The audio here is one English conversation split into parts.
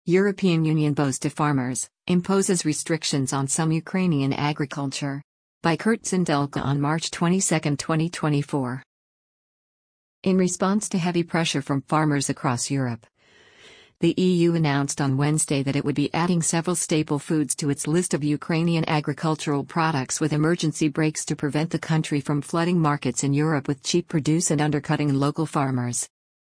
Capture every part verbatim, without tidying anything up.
European Union bows to farmers, imposes restrictions on some Ukrainian agriculture. By Kurt Sindelka on March twenty-second, twenty twenty-four. In response to heavy pressure from farmers across Europe, the E U announced on Wednesday that it would be adding several staple foods to its list of Ukrainian agricultural products with emergency breaks to prevent the country from flooding markets in Europe with cheap produce and undercutting local farmers.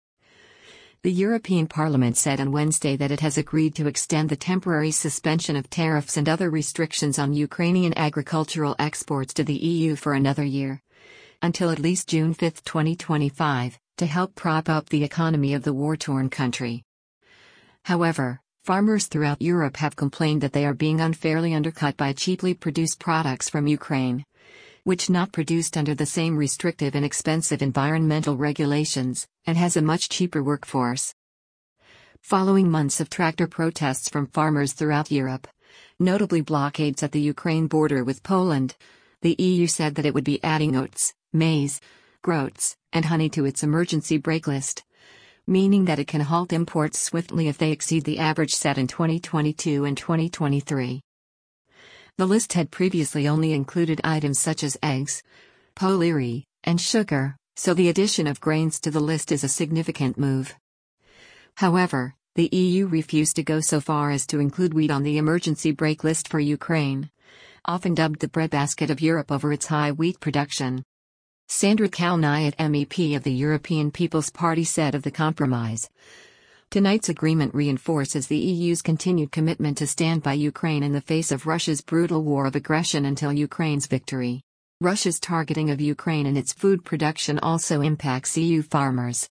The European Parliament said on Wednesday that it has agreed to extend the temporary suspension of tariffs and other restrictions on Ukrainian agricultural exports to the E U for another year, until at least June fifth, twenty twenty-five, to help prop up the economy of the war-torn country. However, farmers throughout Europe have complained that they are being unfairly undercut by cheaply produced products from Ukraine, which not produced under the same restrictive and expensive environmental regulations, and has a much cheaper workforce. Following months of tractor protests from farmers throughout Europe, notably blockades at the Ukraine border with Poland, the E U said that it would be adding oats, maize, groats, and honey to its emergency brake list, meaning that it can halt imports swiftly if they exceed the average set in twenty twenty-two and twenty twenty-three. The list had previously only included items such as eggs, poultry, and sugar, so the addition of grains to the list is a significant move. However, the E U refused to go so far as to include wheat on the emergency brake list for Ukraine, often dubbed the breadbasket of Europe over its high wheat production. Sandra Kalniet, M E P of the European People's Party, said of the compromise, "Tonight's agreement reinforces the E U's continued commitment to stand by Ukraine in the face of Russia's brutal war of aggression until Ukraine's victory. Russia's targeting of Ukraine and its food production also impacts E U farmers."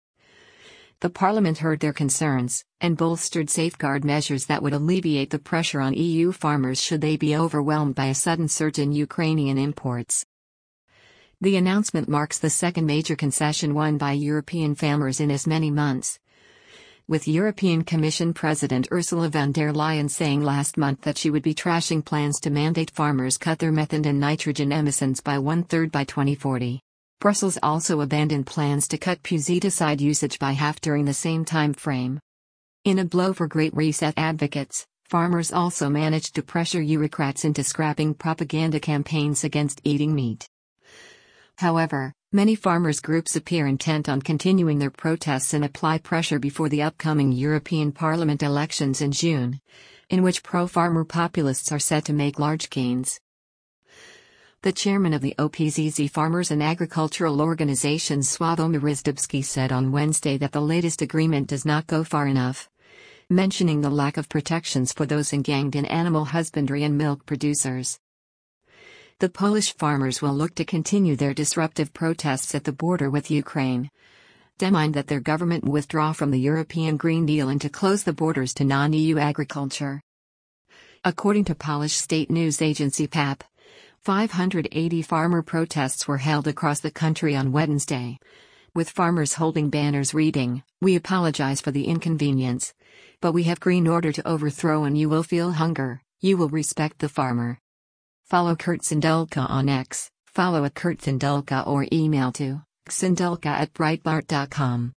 The Parliament heard their concerns, and bolstered safeguard measures that would alleviate the pressure on E U farmers should they be overwhelmed by a sudden surge in Ukrainian imports. The announcement marks the second major concession won by European farmers in as many months, with European Commission President Ursula von der Leyen saying last month that she would be trashing plans to mandate farmers cut their methane and nitrogen emissions by one-third by twenty forty. Brussels also abandoned plans to cut pesticide usage by half during the same time frame. In a blow for Great Reset advocates, farmers also managed to pressure bureaucrats into scrapping propaganda campaigns against eating meat. However, many farmers' groups appear intent on continuing their protests and apply pressure before the upcoming European Parliament elections in June, in which pro-farmer populists are set to make large gains. The chairman of the O P Z Z Farmers and Agricultural Organizations, Sławomir Zdebski, said on Wednesday that the latest agreement does not go far enough, mentioning the lack of protections for those engaged in animal husbandry and milk producers. The Polish farmers will look to continue their disruptive protests at the border with Ukraine, demand that their government withdraw from the European Green Deal and to close the borders to non-E U agriculture. According to Polish state news agency P A P, five hundred eighty farmer protests were held across the country on Wednesday, with farmers holding banners reading, "We apologize for the inconvenience, but we have green order to overthrow and you will feel hunger, you will respect the farmer." Follow Kurt Sindelka on X, follow at Kurt Sindelka or email to sindelka at breitbart dot com.